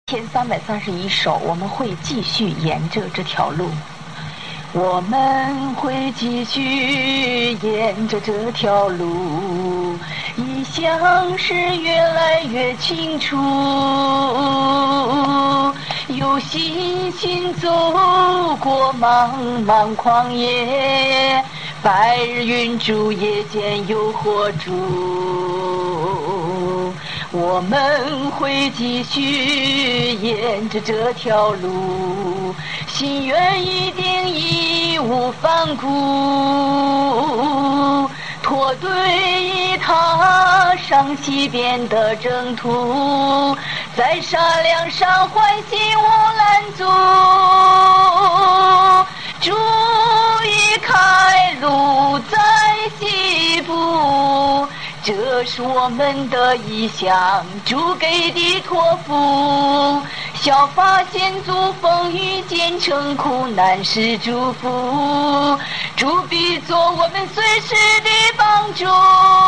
前331首，我们会继续沿着这条路，我们会继续沿着这条路，意向是越来越清楚，有信心走过茫茫旷野，白日云柱夜间有火烛，我们会继续沿着这条路，心愿一定义无反顾，驼队已踏上西边的征途，在沙梁上唤醒乌兰族，主已开路在西部，这是我们的意向，主给的托付，效法先祖风雨兼程，苦难是祝福，主必做我们随时的帮助。